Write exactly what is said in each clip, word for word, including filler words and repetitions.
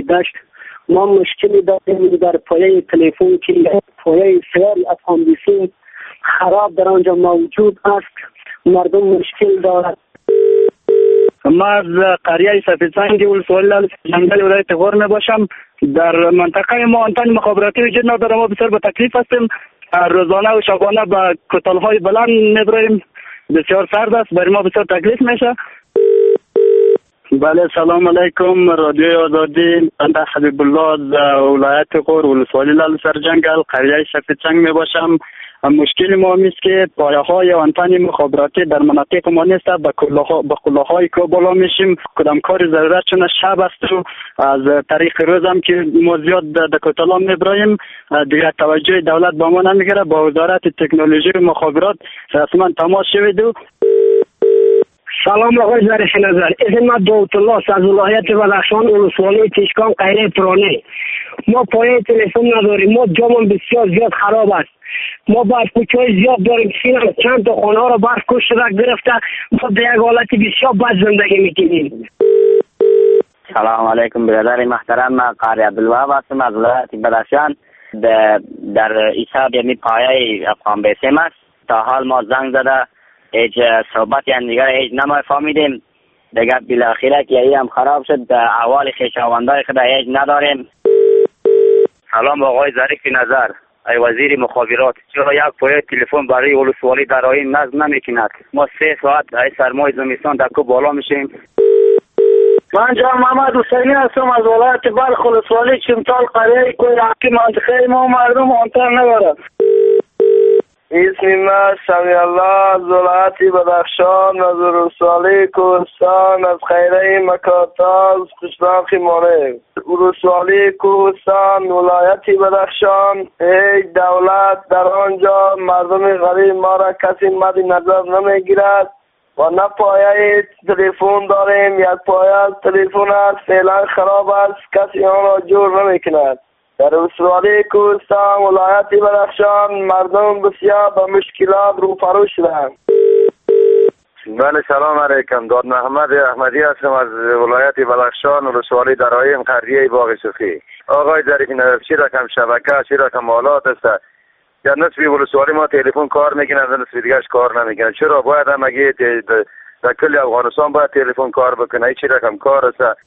داشت. ما مشکلی داریم در پایه تلفن که پایه سیاری افغان بیسی خراب در آنجا موجود است. مردم مشکل دارد. ما از قریه سفیدسنگ ولسوالی لال جنگل ولایت غور می باشم. در منطقه ما آنتن مخابراتی وجود نداره. ما بسیار به تکلیف هستیم. روزانه و شبانه به کتالهای بلند میبریم. بسیار سرد است، برای ما بسیار تکلیف میشه. بله، سلام علیکم. رادیو آزادی، بنده حبیب الله در ولایت غور ولسوالی لال سرجنگل قریه سفیدسنگ می باشم. مشکل ما است که پایه های آنتن مخابراتی در مناطق ما نیست. به کلاها به کلاهای کو بالا میشیم. کدام کار ضرورت چون شب است و از طریق روز هم که ما زیاد در کتالا میبریم دیگه توجه دولت با ما نمیگیره. با وزارت تکنولوژی و مخابرات رسما تماس شوید. سلام آقای ظریف نظر. اسم من داوود الله از ولایت بدخشان ولسوالی تشکان قریه پرانه. ما پایه تلفن نداریم. ما جامون بسیار زیاد خراب است. ما باید کوچه‌های زیاد داریم که چند تا خانه ها رو برف کشته گرفته. ما در یک حالت بسیار بد زندگی میکنیم. سلام علیکم برادر محترم. من قاری عبدالوهاب هستم از ولایت بدخشان. در حساب یعنی پایه افغان بیسیم است. تا حال ما زنگ زده هیچ صحبت یعنی دیگر هیچ نما فهمیدیم. دیگر بالاخره که ای هم خراب شد. احوال خویشاوندای خود هیچ نداریم. سلام آقای ظریف نظر، ای وزیر مخابرات، چرا یک پایه تلفن برای ولسوالی در این نصب نمیکند؟ ما سه ساعت ای سرمای زمستان در کو بالا میشیم. من جان محمد حسینی هستم از ولایت بلخ ولسوالی چمتال قریه کوی حقی منطقه ما مردم آنتن ندارد. اسم من شمی الله از ولایت بدخشان از ولسوالی کوهستان از خیره مکاتاز قشتان خیمانه. ولسوالی کوهستان ولایت بدخشان هیچ دولت در آنجا مردم غریب ما را کسی مد نظر نمیگیرد و نه پایه تلفن داریم. یک پایه تلفن است فعلا خراب است، کسی آن را جور نمیکند. در ولسوالی کوهستان ولایت بدخشان مردم بسیار به مشکلات روبرو شدند. بله، سلام علیکم. داد محمد احمدی هستم از ولایت بدخشان ولسوالی درایم قریه باغ صوفی. آقای ظریف نظر، چی رقم شبکه چی رقم آلات است؟ یا نصفی ولسوالی ما تلفن کار میکنه، نصفی دیگهش کار نمیکنه. چرا باید هم اگه در کل افغانستان باید تلفن کار بکنه؟ چی رقم کار است؟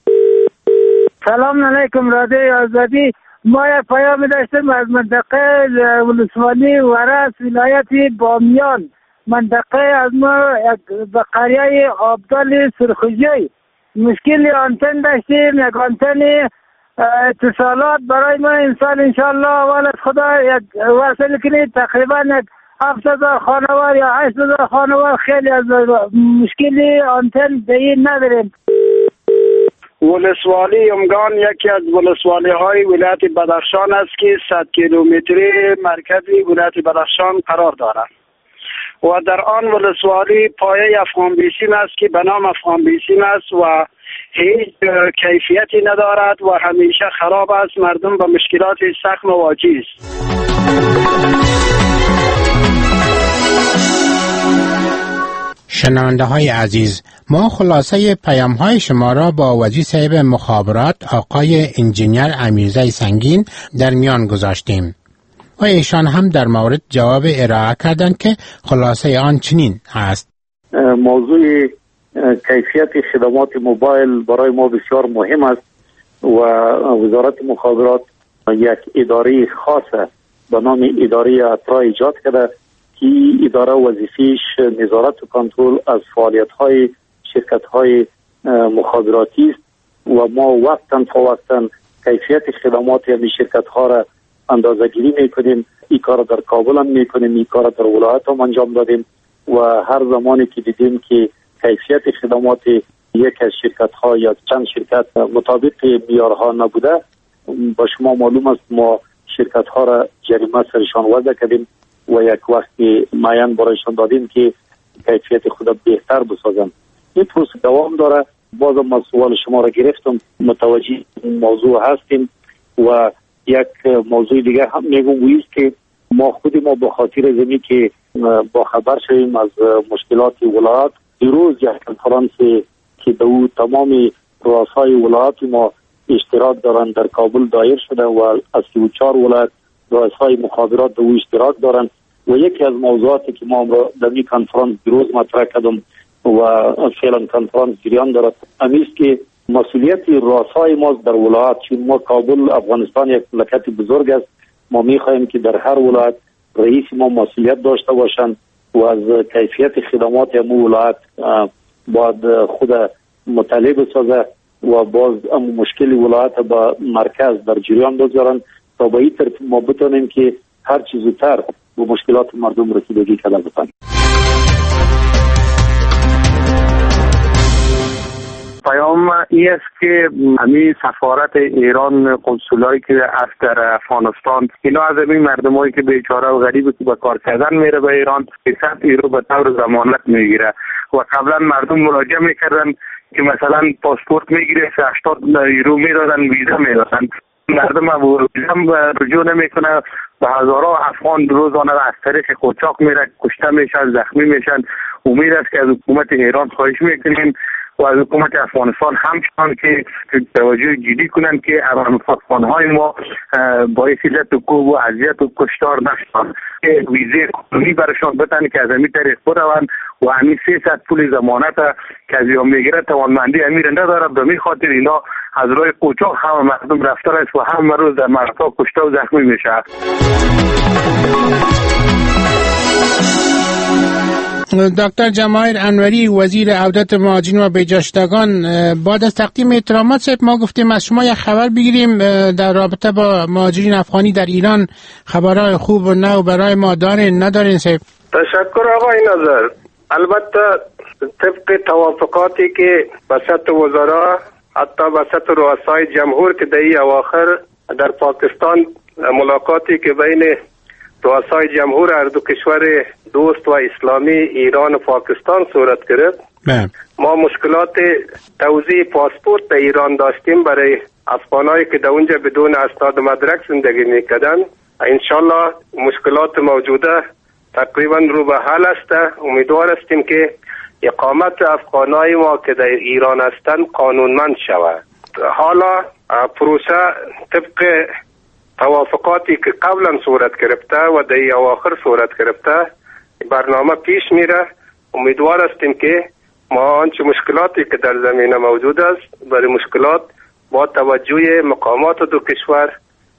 سلام علیکم رادیو آزادی. ما یک پیام داشتیم از منطقه ولسوالی ورس ولایت بامیان. منطقه از ما به قریه آبدال سرخوجی مشکل آنتن داشتیم. یک آنتن اتصالات برای ما انسان انشالله اول از خدا یک وصل کنید. تقریبا یک هفت هزار خانوار یا هشت هزار خانوار خیلی از مشکلی آنتن دهی نداریم. ولسوالی امگان یکی از ولسوالی های ولایت بدخشان است که صد کیلومتری مرکزی ولایت بدخشان قرار دارد و در آن ولسوالی پایه افغان بیسیم است که به نام افغان بیسیم است و هیچ کیفیتی ندارد و همیشه خراب است. مردم به مشکلات سخت مواجه است. شنونده های عزیز، ما خلاصه پیام های شما را با وزیر صاحب مخابرات آقای انجینیر امیرزی سنگین در میان گذاشتیم و ایشان هم در مورد جواب ارائه کردند که خلاصه آن چنین است. موضوع کیفیت خدمات موبایل برای ما بسیار مهم است و وزارت مخابرات یک اداره خاصه به نام اداره اترا ایجاد کرده که اداره وظیفه‌اش نظارت و کنترل از فعالیت‌های شرکت‌های مخابراتی است و ما وقتاً فوقتاً کیفیت خدمات این شرکت‌ها را اندازه‌گیری می‌کنیم. این کار در کابل هم می‌کنیم، این کار در ولایت هم انجام دادیم و هر زمانی که دیدیم که کیفیت خدمات یک از شرکت‌ها یا چند شرکت مطابق معیارها نبوده، با شما معلوم است ما شرکت‌ها را جریمه سرشان وضع کردیم و یک وقتی معین برایشان دادیم که کیفیت خود بهتر بسازن. این پروسه دوام داره. بازم من سوال شما را گرفتم، متوجه موضوع هستیم و یک موضوع دیگه هم میگم ویست که ما خود ما به خاطر زمین که با خبر شویم از مشکلات ولایت، دیروز یک کنفرانس که دو تمام رؤسای ولایت ما اشتراک دارند در کابل دایر شده و از سی و چهار ولایت رئیس‌های مخابرات در اشتراک دارند و یکی از موضوعاتی که ما را در این کنفرانس دیروز مطرح کردم و فعلا کنفرانس جریان دارد امیست که مسئولیت رؤسای ما در ولایت، چون ما کابل افغانستان یک مملکت بزرگ است، ما می‌خواهیم که در هر ولایت رئیس ما مسئولیت داشته باشند و از کیفیت خدمات هم ولایت باید خود مطالعه بسازه و باز ام مشکل ولایت با مرکز در جریان بگذارن تا به این ترتیب ما بتونیم که هر چیز زودتر به مشکلات مردم رسیدگی کرده بتونیم. پیام ای است که همین سفارت ایران، قنصولایی که است در افغانستان، اینا از همین مردمایی که بیچاره و غریبی که به کار کردن میره به ایران صد یورو به طور ضمانت میگیره و قبلا مردم مراجعه میکردن که مثلا پاسپورت میگیره هشتاد یورو میدادن، ویزا میدادن. مردم هم رجوع نمیکنه، به هزارها افغان روزانه از طریق قاچاق میره، کشته میشن، زخمی میشن. امید است که از حکومت ایران خواهش میکنیم و از حکومت افغانستان همچنان که توجه جدی کنند که افغان‌های ما باعث ذلت و کوب و اذیت و کشتار نشوند، که ویزه قانونی برشان بدن که از همین طریق بروند و همین سیصد پول ضمانت که از اینا میگیره توانمندی امیر نداره. به همین خاطر اینا از راه قاچاق هم مردم رفتن است و هم روز در مرزها کشته و زخمی میشه. دکتر جماهیر انوری، وزیر عودت مهاجرین و بجاشتگان، بعد از تقدیم احترامات صاحب ما گفتیم از شما یک خبر بگیریم در رابطه با مهاجرین افغانی در ایران. خبرهای خوب و نو برای ما دارین ندارین صاحب؟ تشکر آقای نظر. البته طبق توافقاتی که وسط وزرا حتی وسط رؤسای جمهور که در این اواخر در پاکستان ملاقاتی که بین رؤسای جمهور هر دو کشور دوست و اسلامی ایران و پاکستان صورت گرفت، ما مشکلات توزیع پاسپورت در ایران داشتیم برای افغانایی که در اونجا بدون اسناد و مدرک زندگی میکردن. انشالله مشکلات موجوده تقریبا رو به حل است. امیدوار هستیم که اقامت افغانای ما که در ایران هستند قانونمند شود. حالا پروسه طبق توافقاتی که قبلا صورت گرفته و در اواخر صورت گرفته برنامه پیش میره. امیدوار هستیم که ما آنچه مشکلاتی که در زمینه موجود است برای مشکلات با توجه مقامات دو کشور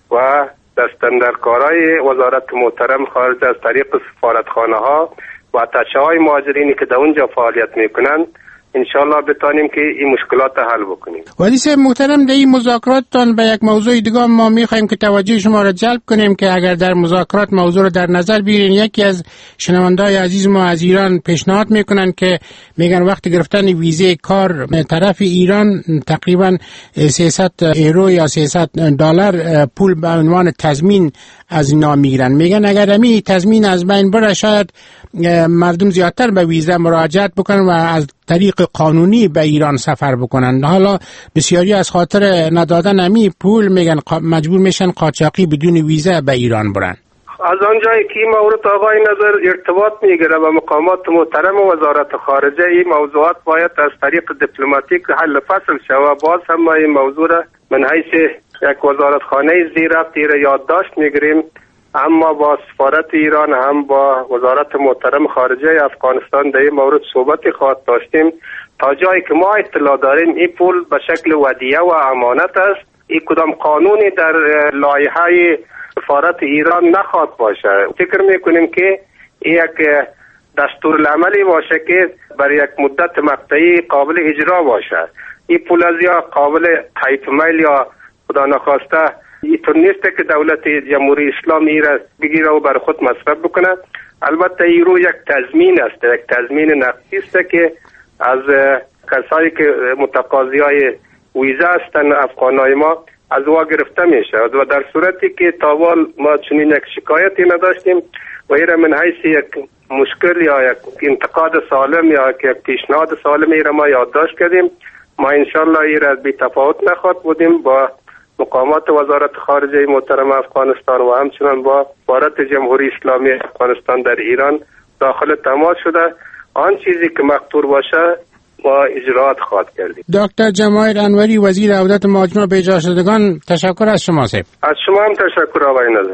و دستاندرکارای وزارت محترم خارجه از طریق سفارتخانه ها و اتشه های مهاجرینی که در اونجا فعالیت میکنند انشالله بتانیم که این مشکلات حل بکنیم. ولی صاحب محترم، در این مذاکراتتان به یک موضوع دیگه ما میخوایم که توجه شما را جلب کنیم که اگر در مذاکرات موضوع را در نظر بگیرین. یکی از شنونده‌های عزیز ما از ایران پیشنهاد میکنن که میگن وقت گرفتن ویزه کار طرف ایران تقریبا سیصد یورو یا سیصد دلار پول به عنوان تضمین از اینا میگیرن. میگن اگر همین تضمین از بین بره شاید مردم زیادتر به ویزه مراجعت بکنن و از طریق قانونی به ایران سفر بکنن. حالا بسیاری از خاطر ندادن همین پول میگن مجبور میشن قاچاقی بدون ویزه به ایران برن. از آنجایی که این مورد آقای نظر ارتباط میگیره و مقامات محترم وزارت خارجه، این موضوعات باید از طریق دیپلماتیک حل فصل شود. باز هم ما این موضوع را من حیث یک وزارتخانه زیر ربطی را یادداشت میگیریم، اما با سفارت ایران هم با وزارت محترم خارجه افغانستان در این مورد صحبتی خواهد داشتیم تا جایی که ما اطلاع داریم این پول به شکل ودیعه و امانت است. این کدام قانونی در لایحه سفارت ایران نخواهد باشه. فکر میکنیم که یک دستورالعملی باشه که برای یک مدت مقطعی قابل اجرا باشه. این پول از یا قابل حیف میل یا خدا نخواسته اینطور نیست که دولت جمهوری اسلامی را بگیره و بر خود مصرف بکنه. البته این رو یک تضمین است، یک تضمین نقدی است که از کسایی که متقاضی های ویزا هستند افغانای ما از وا گرفته میشه و در صورتی که تاوال ما چنین یک شکایتی نداشتیم و این من حیث یک مشکل یا یک انتقاد سالم یا یک پیشنهاد سالم این را ما یادداشت کردیم. ما انشالله این را بی تفاوت نخواهد بودیم با مقامات وزارت خارجه محترم افغانستان و همچنان با سفارت جمهوری اسلامی افغانستان در ایران داخل تماس شده. آن چیزی که مقدور باشه ما اجراات خواهد کردیم. دکتر جماهیر انوری، وزیر عودت مهاجران و به شدگان، تشکر از شما صاحب. از شما هم تشکر آقای نظر.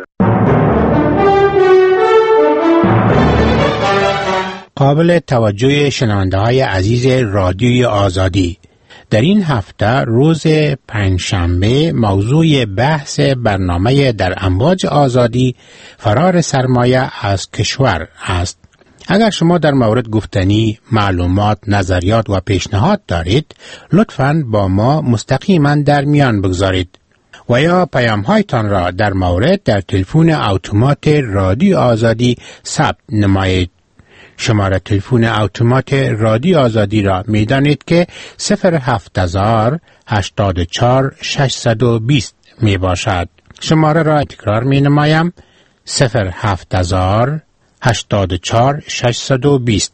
قابل توجه شنونده های عزیز رادیوی آزادی، در این هفته روز پنجشنبه موضوع بحث برنامه در امواج آزادی فرار سرمایه از کشور است. اگر شما در مورد گفتنی معلومات، نظریات و پیشنهاد دارید، لطفاً با ما مستقیما در میان بگذارید و یا پیام هایتان را در مورد در تلفن اتومات رادیو آزادی ثبت نمایید. شماره تلفن اتومات رادیو آزادی را می دانید که صفر هفت هزار هشتاد و چهار ششصد و بیست می باشد. شماره را تکرار می نمایم: صفر هفت هزار هشتاد و چهار ششصد و بیست.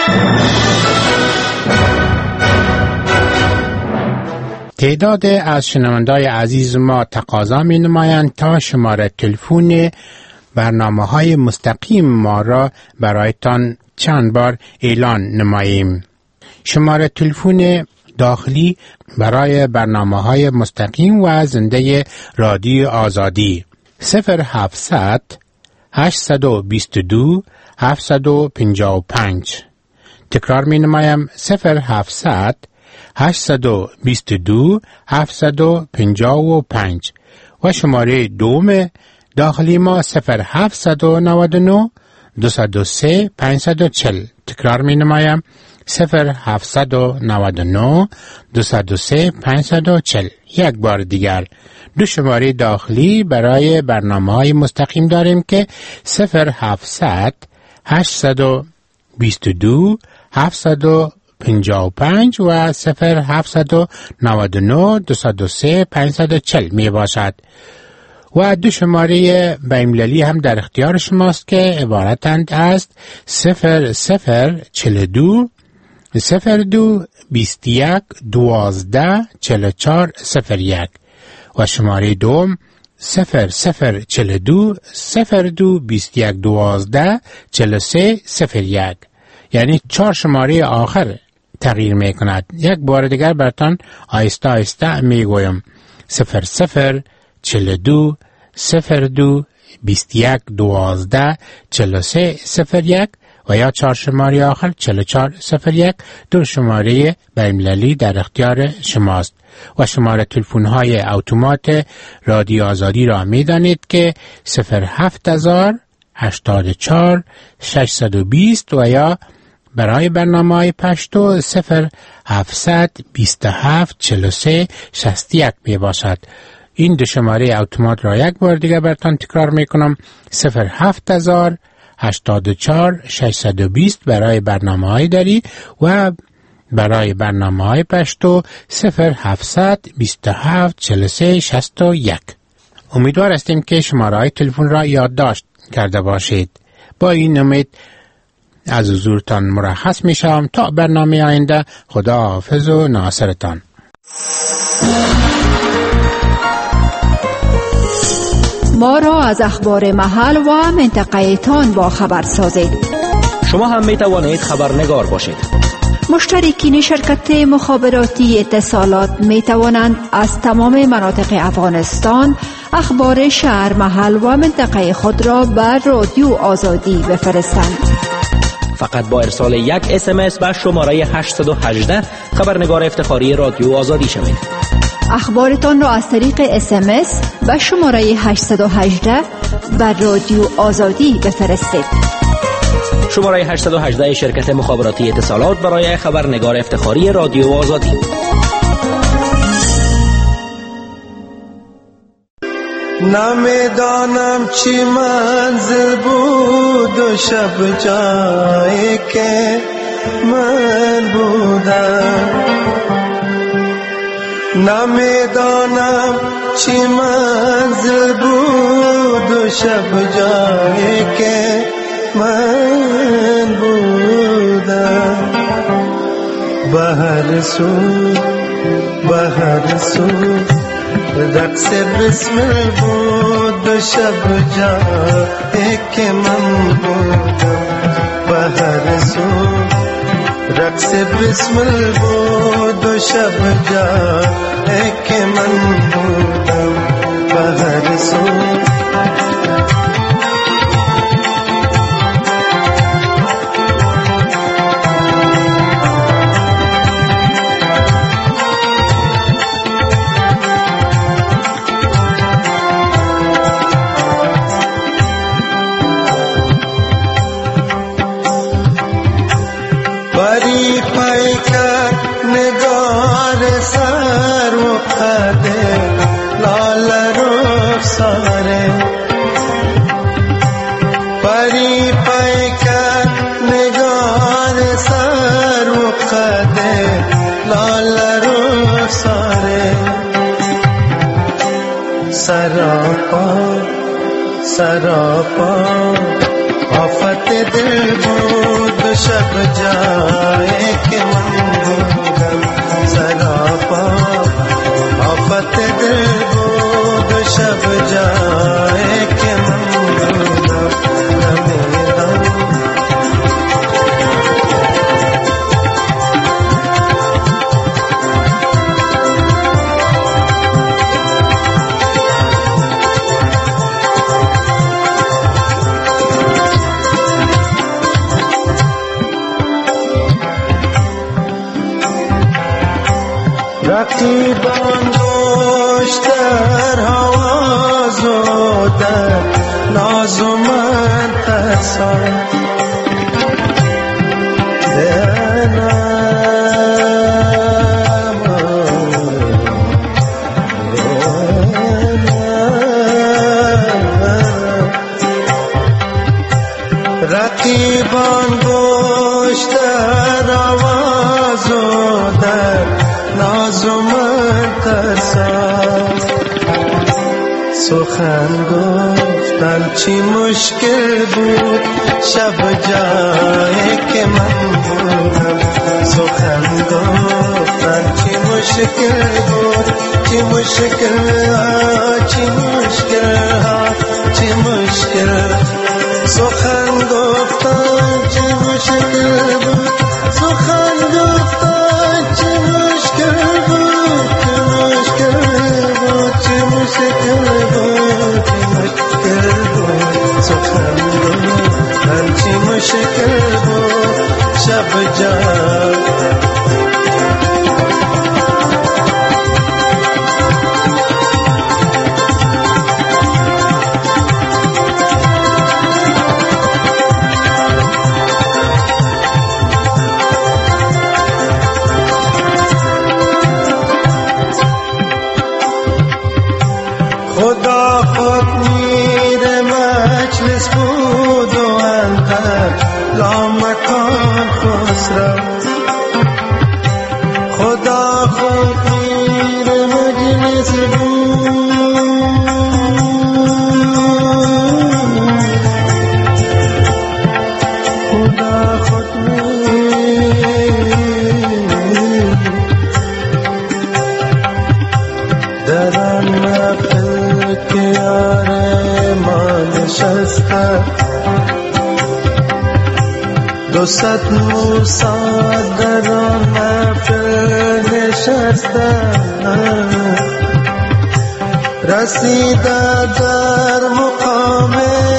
تعداد از شنوندای عزیز ما تقاضا می نمایند تا شماره تلفن برنامه های مستقیم ما را برایتان چند بار اعلان نماییم. شماره تلفن داخلی برای برنامه های مستقیم و زنده رادیو آزادی: صفر هفتصد هشتصد و بیست و دو هفتصد و پنجاه و پنج. تکرار می نمایم: صفر هفتصد هشتصد و بیست و دو هفتصد و پنجاه و پنج. و شماره دوم داخلی ما صفر هفتصد و نود و نه دویست و سه پانصد و چهل. تکرار می نمایم: صفر هفتصد و نود و نه دویست و سه پانصد و چهل. یک بار دیگر دو شماره داخلی برای برنامه های مستقیم داریم که صفر هفتصد هشتصد و بیست و دو هفتصد و پنجاه و پنج و صفر هفتصد و نود و نه دویست و سه پانصد و چهل می باشد. و دو شماره بین‌المللی هم در اختیار شماست که عبارتند از صفر صفر چهل و دو صفر دو بیست و یک دوازده چهل و چهار صفر یک و شماره دوم صفر صفر چهل و دو صفر دو بیست و یک دوازده چهل و سه صفر یک. یعنی چهار شماره آخر تغییر می کند. یک بار دیگر براتان آیسته آیسته می گویم: صفر صفر چهل و دو صفر دو بیست و یک دوازده چهل و سه صفر یک و یا چهار شماره آخر چهل و چهار صفر یک. دو شماره بین‌المللی در اختیار شماست. و شماره تلفن های اتومات رادیو آزادی را می دانید که صفر هفت هزار هشتاد و چهار ششصد و بیست و یا برای برنامه های پشتو صفر هفتصد بیست و هفت چهل و سه شصت و یک می باشد. این دو شماره اتومات را یک بار دیگر براتان تکرار می کنم: صفر هفت هزار هشتاد و چهار ششصد و بیست برای برنامه های داری و برای برنامه های پشتو صفر هفتصد بیست و هفت چهل و سه شصت و یک. امیدوار هستیم که شماره های تلفن را یادداشت کرده باشید. با این امید از حضورتان مرخص می شوم تا برنامه آینده. خدا حافظ و ناصرتان. ما را از اخبار محل و منطقه تان با خبر سازید. شما هم می توانید خبرنگار باشید. مشترکین شرکت مخابراتی اتصالات می توانند از تمام مناطق افغانستان اخبار شهر، محل و منطقه خود را بر رادیو آزادی بفرستند. فقط با ارسال یک اس ام اس به شماره هشت یک هشت خبرنگار افتخاری رادیو آزادی شوید. اخبارتان را از طریق اس ام اس به شماره هشت یک هشت بر رادیو آزادی بفرستید. شماره هشت یک هشت شرکت مخابراتی اتصالات برای خبرنگار افتخاری رادیو آزادی. نمیدانم چی منزل بود و شب جایی که من بودم، نمیدانم چی منزل بود و شب جایی که من بودم. به هر سو به هر سو رقص بسمل بود و شب جایی که من بودم. به هر سو رقص بسمل بود و شب جای که من بودم به هر سو بری پیکر نگار سر و قده لال رخساره بری پیکر نگار سر و قده لال رخساره سراپا سراپا آفت دل بود شب جائے کہ من بودم سراپا آفت دل بود شب جائے کہ من بودم نمیدم رقیبان گوش در حواز و در ناز و من ترسان رقیبان گوش در حواز و در ناز و من ترسان سخن گفتن چی مشکل بود شب جایی که من بودم سخن گفتن چی مشکل بود چی مشکل ها چی مشکل ها چی مشکل سخن گفتن چی مشکل بود سخن گفتن چی مشکل بود چی مشکل بود چی مشکل بود چی مشکل بود سخن گفتن چی مشکل بود شب جان خدا خود میر مجلس بود و اندر لامکان خسرو خدا خود میر مجلس بود خدا خود میر در آن که یار ما نشسته دو صد موسی در آن محفل نشسته رسیده در مقام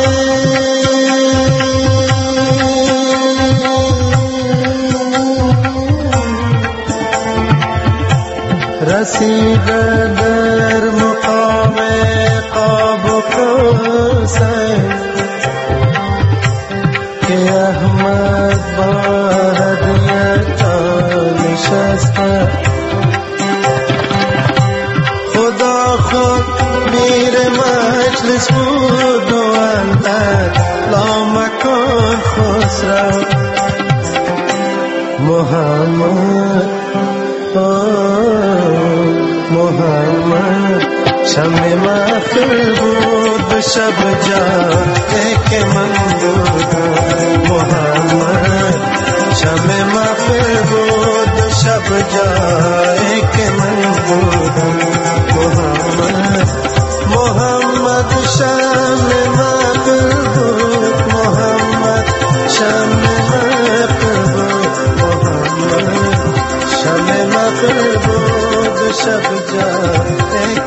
رسیده در مقام قاب و قوسین که احمد با هدیتا نشسته خدا خود میر مجلس بود و اندر لامکان خسرو محمد محمد شمع محفل بود به شب جایی که من بودم محمد شمع محفل بود به شب جایی که من بودم محمد محمد شمع محفل بود محمد شمع محفل بود محمد شب جا